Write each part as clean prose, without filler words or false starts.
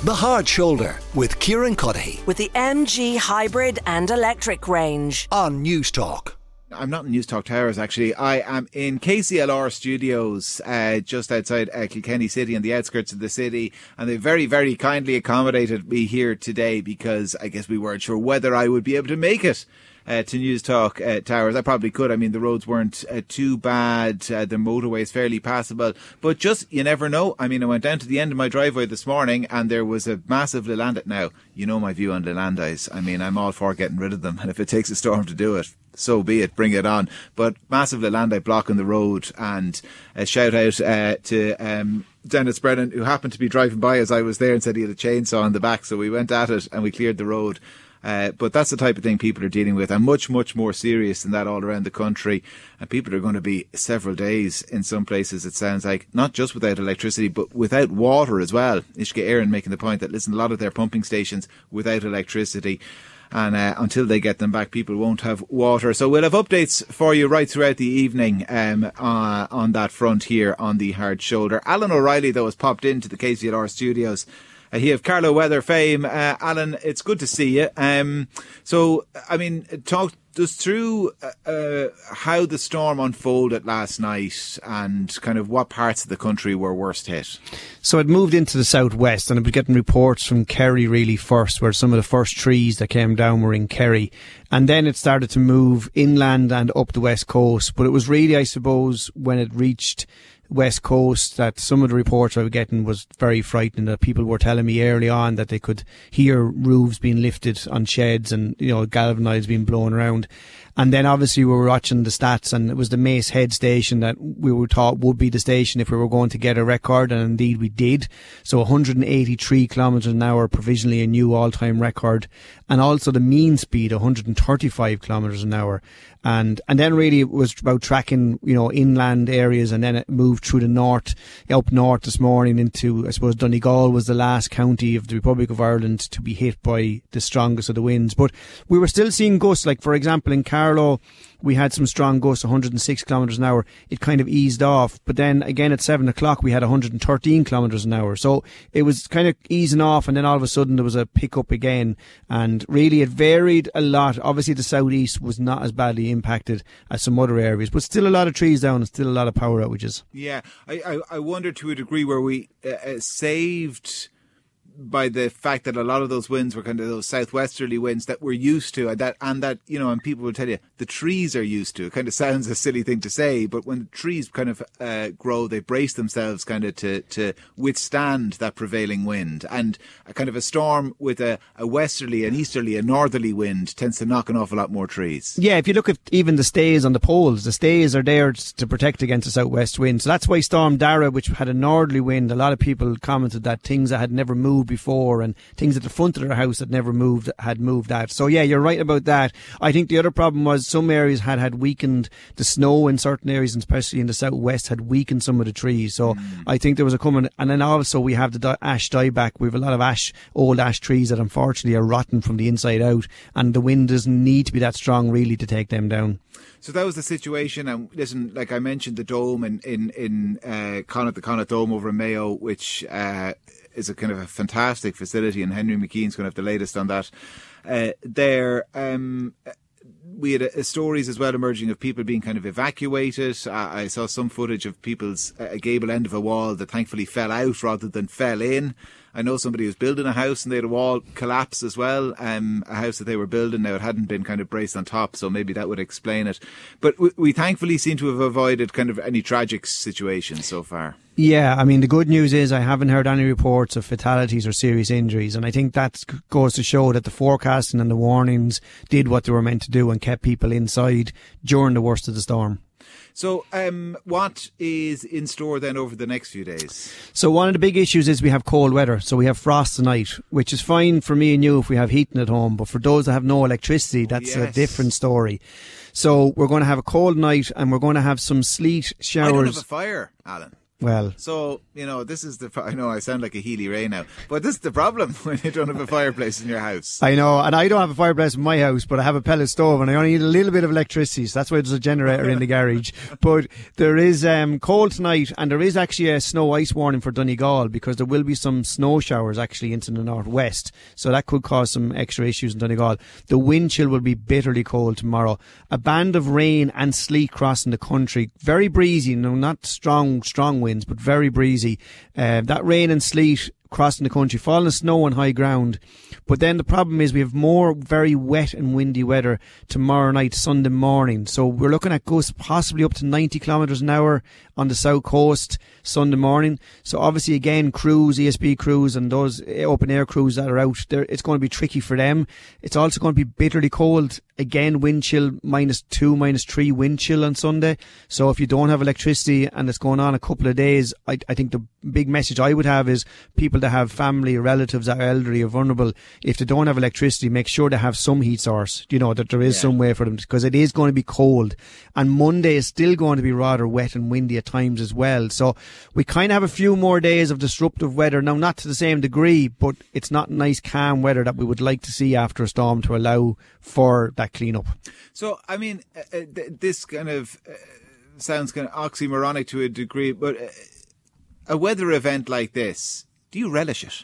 The Hard Shoulder with Kieran Cuddihy. With the MG hybrid and electric range. On News Talk. I'm not in News Talk Towers, actually. I am in KCLR studios, just outside Kilkenny City, on the outskirts of the city. And they very, very kindly accommodated me here today because I guess we weren't sure whether I would be able to make it to News Talk Towers. I probably could. I mean, the roads weren't too bad. The motorway is fairly passable. But just, you never know. I mean, I went down to the end of my driveway this morning and there was a massive Lelandais. Now, you know my view on Lelandais. I mean, I'm all for getting rid of them. And if it takes a storm to do it, so be it, bring it on. But massive Lelandais blocking the road, and a shout out to Dennis Brennan, who happened to be driving by as I was there and said he had a chainsaw in the back, so we went at it and we cleared the road. But that's the type of thing people are dealing with, and much, much more serious than that all around the country. And people are going to be several days in some places, it sounds like, not just without electricity, but without water as well. Ishka Aaron making the point that, listen, a lot of their pumping stations without electricity. And until they get them back, people won't have water. So we'll have updates for you right throughout the evening on that front here on the Hard Shoulder. Alan O'Reilly, though, has popped into the KCLR studios. He of Carlow Weather fame. Alan, it's good to see you. So, I mean, talk us through how the storm unfolded last night and kind of what parts of the country were worst hit. So it moved into the southwest, and I was getting reports from Kerry really first, where some of the first trees that came down were in Kerry. And then it started to move inland and up the west coast. But it was really, I suppose, when it reached west coast that some of the reports I was getting was very frightening, that people were telling me early on that they could hear roofs being lifted on sheds and, you know, galvanised being blown around. And then obviously we were watching the stats, and it was the Mace Head station that we were taught would be the station if we were going to get a record, and indeed we did. So 183 kilometres an hour, provisionally a new all-time record, and also the mean speed 135 kilometres an hour. And then really it was about tracking, you know, inland areas, and then it moved through the north, up north this morning into, I suppose, Donegal was the last county of the Republic of Ireland to be hit by the strongest of the winds. But we were still seeing gusts, like for example in Carlow, we had some strong gusts, 106 kilometres an hour. It kind of eased off. But then again at 7 o'clock, we had 113 kilometres an hour. So it was kind of easing off, and then all of a sudden there was a pickup again. And really it varied a lot. Obviously the southeast was not as badly impacted as some other areas, but still a lot of trees down and still a lot of power outages. Yeah, I wonder to a degree where we saved by the fact that a lot of those winds were kind of those southwesterly winds that we're used to, and that you know, and people will tell you the trees are used to. It kind of sounds a silly thing to say, but when the trees kind of grow, they brace themselves kind of to withstand that prevailing wind. And a kind of a storm with a westerly, an easterly, a northerly wind tends to knock an awful lot more trees. Yeah, if you look at even the stays on the poles, the stays are there to protect against the southwest wind. So that's why Storm Dara, which had a northerly wind, a lot of people commented that things that had never moved before and things at the front of their house that never moved had moved out. So yeah, you're right about that. I think the other problem was some areas had weakened. The snow in certain areas, and especially in the southwest, had weakened some of the trees. So I think there was a coming. And then also we have the ash dieback. We have a lot of old ash trees that unfortunately are rotten from the inside out, and the wind doesn't need to be that strong really to take them down. So that was the situation. And listen, like I mentioned, the dome in Connacht, the Connacht Dome over in Mayo, which is a kind of a fantastic facility, and Henry McKean's going to have the latest on that. We had stories as well emerging of people being kind of evacuated. I saw some footage of people's gable end of a wall that thankfully fell out rather than fell in. I know somebody was building a house and they had a wall collapse as well. A house that they were building, now it hadn't been kind of braced on top, so maybe that would explain it. But we thankfully seem to have avoided kind of any tragic situations so far. Yeah, I mean, the good news is I haven't heard any reports of fatalities or serious injuries, and I think that goes to show that the forecasting and the warnings did what they were meant to do and kept people inside during the worst of the storm. So what is in store then over the next few days? So one of the big issues is we have cold weather. So we have frost tonight, which is fine for me and you if we have heating at home. But for those that have no electricity, that's a different story. So we're going to have a cold night and we're going to have some sleet showers. I don't have a fire, Alan. Well, So, this is I know I sound like a Healy Ray now, but this is the problem when you don't have a fireplace in your house. I know, and I don't have a fireplace in my house, but I have a pellet stove, and I only need a little bit of electricity, so that's why there's a generator in the garage. But there is cold tonight, and there is actually a snow ice warning for Donegal, because there will be some snow showers actually into the northwest, so that could cause some extra issues in Donegal. The wind chill will be bitterly cold tomorrow. A band of rain and sleet crossing the country, very breezy, not strong winds, but very breezy. That rain and sleet crossing the country, falling snow on high ground. But then the problem is we have more very wet and windy weather tomorrow night, Sunday morning. So we're looking at gusts possibly up to 90 kilometres an hour on the south coast Sunday morning. So obviously again, crews, ESB crews and those open air crews that are out there, it's going to be tricky for them. It's also going to be bitterly cold. Again, wind chill -2, -3 wind chill on Sunday. So if you don't have electricity and it's going on a couple of days, I think the big message I would have is people that have family or relatives that are elderly or vulnerable, if they don't have electricity, make sure they have some heat source, that there is some way for them, because it is going to be cold. And Monday is still going to be rather wet and windy at times as well. So we kind of have a few more days of disruptive weather. Now, not to the same degree, but it's not nice, calm weather that we would like to see after a storm to allow for that clean-up. So, I mean, this kind of sounds kind of oxymoronic to a degree, but a weather event like this, do you relish it?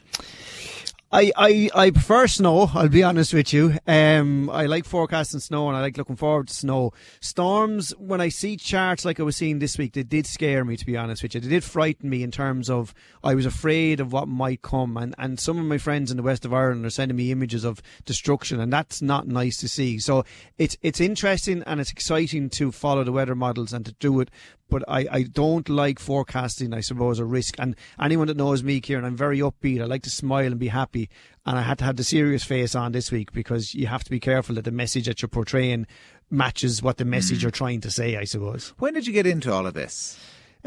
I prefer snow, I'll be honest with you. I like forecasting snow and I like looking forward to snow. Storms, when I see charts like I was seeing this week, they did scare me, to be honest with you. They did frighten me in terms of I was afraid of what might come. And some of my friends in the west of Ireland are sending me images of destruction, and that's not nice to see. So it's interesting and it's exciting to follow the weather models and to do it. But I don't like forecasting, I suppose, a risk. And anyone that knows me, Kieran, I'm very upbeat. I like to smile and be happy. And I had to have the serious face on this week, because you have to be careful that the message that you're portraying matches what the message you're trying to say, I suppose. When did you get into all of this?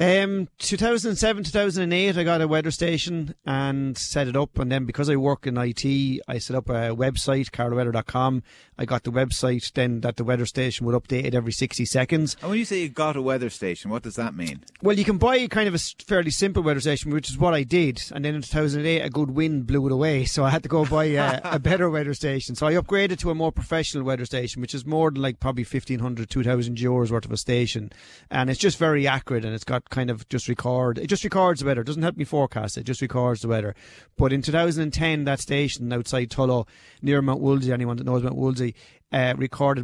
2007, 2008, I got a weather station and set it up. And then because I work in IT, I set up a website, carloweather.com. I got the website, then that the weather station would update it every 60 seconds. And when you say you got a weather station, what does that mean? Well, you can buy kind of a fairly simple weather station, which is what I did. And then in 2008, a good wind blew it away. So I had to go buy a better weather station. So I upgraded to a more professional weather station, which is more than like probably 1,500, 2,000 euros worth of a station. And it's just very accurate, and it's got kind of it just records the weather. It doesn't help me forecast it, just records the weather. But in 2010, that station outside Tullow, near Mount Woolsey, anyone that knows Mount Woolsey, recorded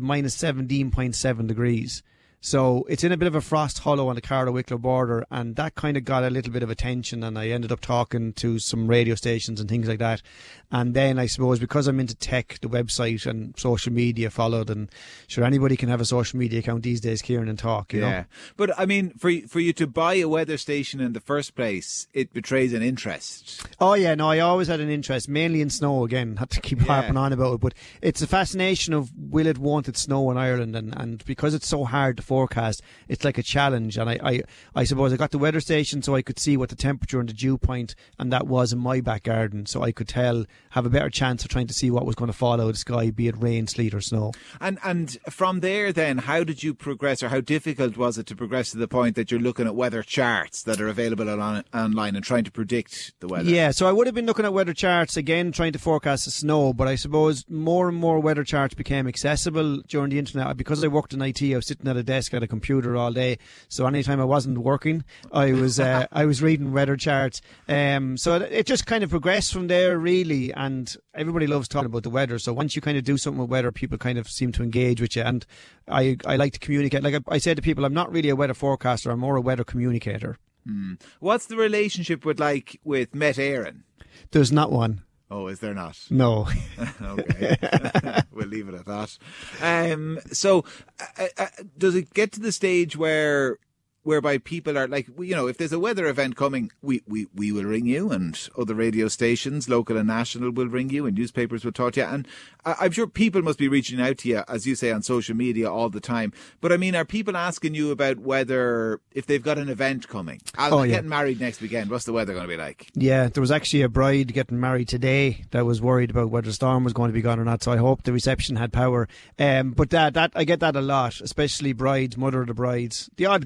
-17.7 degrees. So it's in a bit of a frost hollow on the Carlow-Wicklow border, and that kind of got a little bit of attention, and I ended up talking to some radio stations and things like that. And then I suppose because I'm into tech, the website and social media followed, and sure, anybody can have a social media account these days, Kieran, and talk, you know. But I mean, for you to buy a weather station in the first place, it betrays an interest. Oh yeah, no, I always had an interest, mainly in snow again, had to keep harping on about it, but it's a fascination of will it, won't it snow in Ireland, and because it's so hard to forecast, it's like a challenge. And I suppose I got the weather station so I could see what the temperature and the dew point and that was in my back garden, so I could have a better chance of trying to see what was going to fall out of the sky, be it rain, sleet or snow. And from there then, how did you progress, or how difficult was it to progress to the point that you're looking at weather charts that are available online and trying to predict the weather? Yeah, so I would have been looking at weather charts again, trying to forecast the snow, but I suppose more and more weather charts became accessible during the internet. Because I worked in IT, I was sitting at a desk at a computer all day, so anytime I wasn't working, I was reading weather charts. So it just kind of progressed from there, really. And everybody loves talking about the weather, so once you kind of do something with weather, people kind of seem to engage with you. And I like to communicate. Like I say to people, I'm not really a weather forecaster, I'm more a weather communicator. What's the relationship with Met Éireann? There's not one. Oh, is there not? No. Okay. We'll leave it at that. So does it get to the stage whereby people are like, you know, if there's a weather event coming, we will ring you, and other radio stations, local and national, will ring you, and newspapers will talk to you. And I'm sure people must be reaching out to you, as you say, on social media all the time. But I mean, are people asking you about whether, if they've got an event coming? Getting married next weekend, what's the weather going to be like? Yeah, there was actually a bride getting married today that was worried about whether the storm was going to be gone or not. So I hope the reception had power. But that I get that a lot, especially brides, mother of the brides, the odd groom.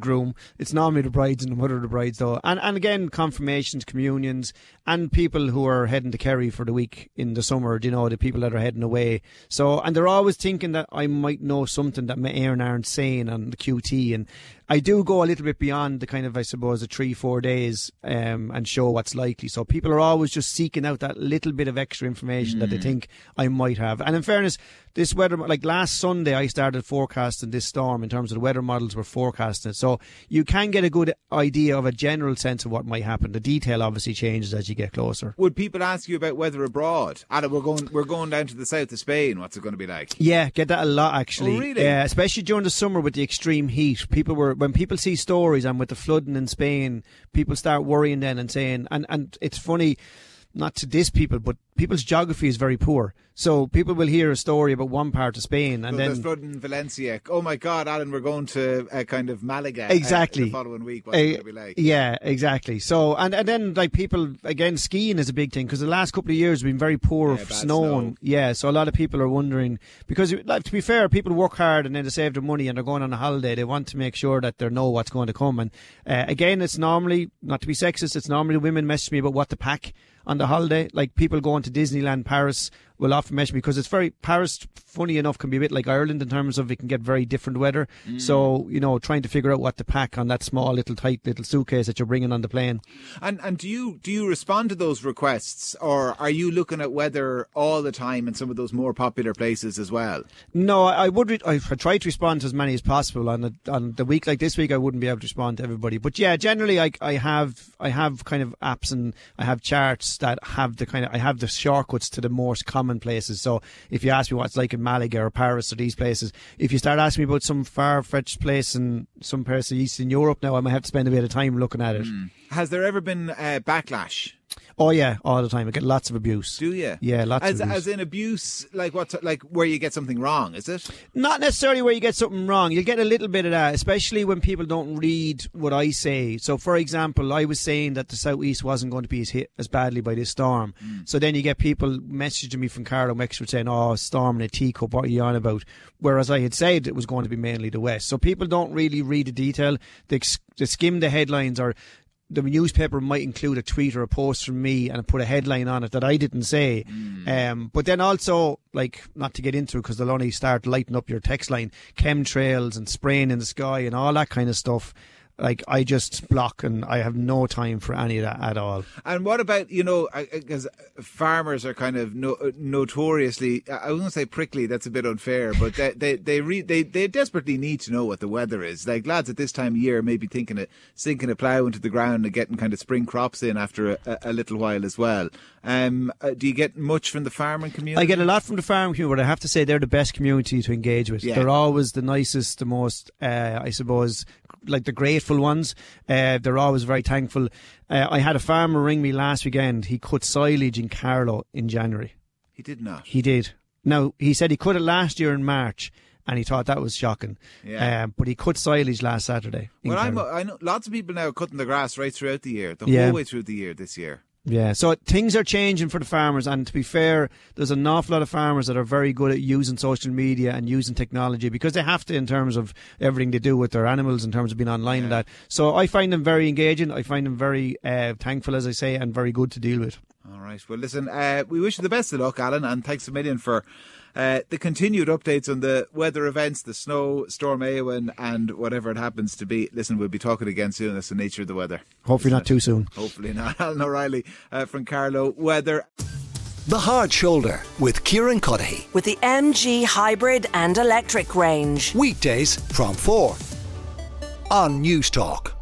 It's normally the brides and the mother of the brides, though. And again, confirmations, communions, and people who are heading to Kerry for the week in the summer, you know, the people that are heading away. So, and they're always thinking that I might know something that Éireann aren't saying on the QT. And I do go a little bit beyond the kind of, I suppose, the 3-4 days and show what's likely. So people are always just seeking out that little bit of extra information that they think I might have. And in fairness, this weather, like last Sunday, I started forecasting this storm in terms of the weather models were forecasting it. So you can get a good idea of a general sense of what might happen. The detail obviously changes as you get closer. Would people ask you about weather abroad? Adam, we're going down to the south of Spain. What's it going to be like? Yeah, get that a lot actually. Oh, really? Especially during the summer with the extreme heat. When people see stories and with the flooding in Spain, people start worrying then and saying, and it's funny, not to diss people, but people's geography is very poor. So people will hear a story about one part of Spain and then there's flooding in Valencia. Oh my God, Alan, we're going to kind of Malaga. Exactly. The following week. What's it going to be like? Yeah, exactly. So and then like people again, skiing is a big thing because the last couple of years have been very poor for snow. Yeah, so a lot of people are wondering because, like, to be fair, people work hard and then they save their money and they're going on a holiday. They want to make sure that they know what's going to come. And again, it's normally, not to be sexist, it's normally the women message me about what to pack on the holiday. Like people going to Disneyland Paris will often message me because it's very, Paris, funny enough, can be a bit like Ireland in terms of it can get very different weather. So, you know, trying to figure out what to pack on that small little tight little suitcase that you're bringing on the plane. And do you respond to those requests, or are you looking at weather all the time in some of those more popular places as well? No, I try to respond to as many as possible. On the week like this week, I wouldn't be able to respond to everybody. But yeah, generally I have kind of apps and I have charts that have I have the shortcuts to the most common places. So if you ask me what's like in Malaga or Paris or these places, if you start asking me about some far-fetched place in some place of Eastern Europe now, I might have to spend a bit of time looking at it. Has there ever been backlash? Oh yeah, all the time. I get lots of abuse. Do you? Yeah, lots of abuse. As in abuse, like what? Like where you get something wrong, is it? Not necessarily where you get something wrong. You get a little bit of that, especially when people don't read what I say. So, for example, I was saying that the southeast wasn't going to be hit as badly by this storm. So then you get people messaging me from Carlow, Wexford, saying, "Oh, storm in a teacup. What are you on about?" Whereas I had said it was going to be mainly the west. So people don't really read the detail. They skim the headlines, or the newspaper might include a tweet or a post from me and put a headline on it that I didn't say. But then also, like, not to get into it because they'll only start lighting up your text line, chemtrails and spraying in the sky and all that kind of stuff. Like, I just block and I have no time for any of that at all. And what about, you know, because farmers are kind of notoriously, I wouldn't say prickly, that's a bit unfair, but they desperately need to know what the weather is. Like, lads at this time of year may be thinking of sinking a plough into the ground and getting kind of spring crops in after a little while as well. Do you get much from the farming community? I get a lot from the farming community, but I have to say they're the best community to engage with. Yeah. They're always the nicest, the most, I suppose, like the grateful ones. They're always very thankful. I had a farmer ring me last weekend. He cut silage in Carlow in January. He did not? He did. Now, he said he cut it last year in March, and he thought that was shocking. Yeah. But he cut silage last Saturday. Well, I know lots of people now are cutting the grass right throughout the year, the whole way through the year this year. Yeah, so things are changing for the farmers, and to be fair, there's an awful lot of farmers that are very good at using social media and using technology because they have to in terms of everything they do with their animals, in terms of being online and that. So I find them very engaging. I find them very thankful, as I say, and very good to deal with. All right. Well, listen, we wish you the best of luck, Alan, and thanks a million for the continued updates on the weather events, the snow, Storm Éowyn, and whatever it happens to be. Listen, we'll be talking again soon. That's the nature of the weather. Hopefully not too soon. Hopefully not. Alan O'Reilly from Carlow Weather. The Hard Shoulder with Kieran Cuddihy. With the MG hybrid and electric range. Weekdays from 4 on News Talk.